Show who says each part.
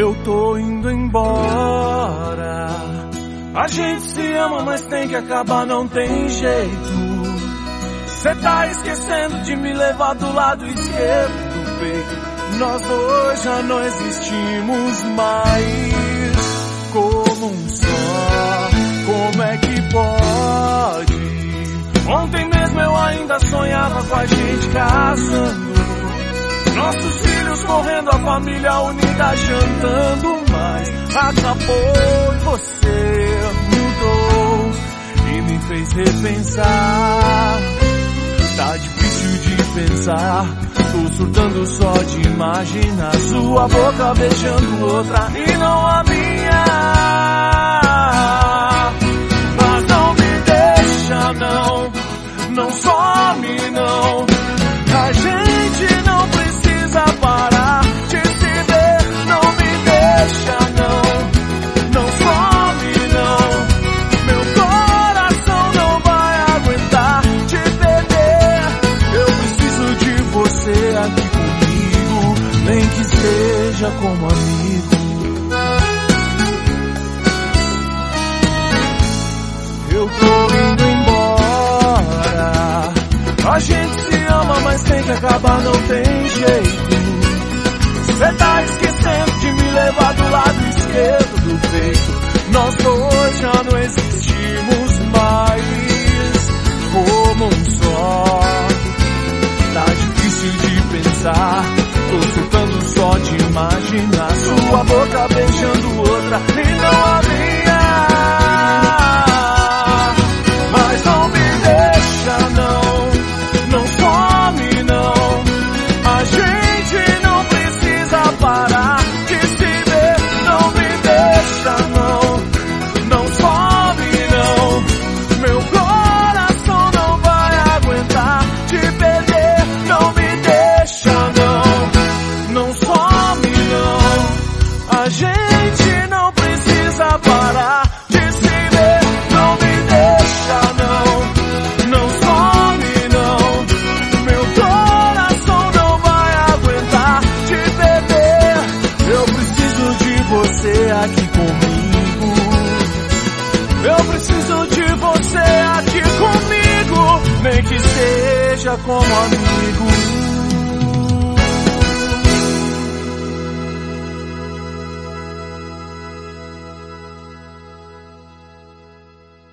Speaker 1: Eu tô indo embora. A gente se ama, mas tem que acabar, não tem jeito. Cê tá esquecendo de me levar do lado esquerdo do peito. Nós dois já não existimos mais como um só. Como é que pode? Ontem mesmo eu ainda sonhava com a gente casando, nossos filhos correndo, a família unida jantando. Mas acabou e você mudou e me fez repensar. Tá difícil de pensar, tô surtando só de imaginar sua boca beijando outra e não a minha. Mas não me deixa não, não some não. A gente não precisa parar de se ver. Não me deixa não, não some não. Meu coração não vai aguentar te perder. Eu preciso de você aqui comigo, nem que seja como amigo. Eu tô indo embora. A gente se ama, mas tem que acabar, não tem jeito. Cê tá esquecendo de me levar do lado esquerdo do peito. Nós dois já não existimos mais como um só. Tá difícil de pensar, tô surtando só de imaginar sua boca beijando outra e não a minha. Mas não me deixa não, não some não. A gente não precisa parar de se ver. Não me deixa não, não some não. Meu coração não vai aguentar te perder. Não me deixa não, não some não. A gente não precisa parar de se ver. Não me deixa não, não some não. Meu coração não vai aguentar te perder. Eu preciso de você aqui comigo. Eu preciso de você aqui comigo, nem que seja como amigo.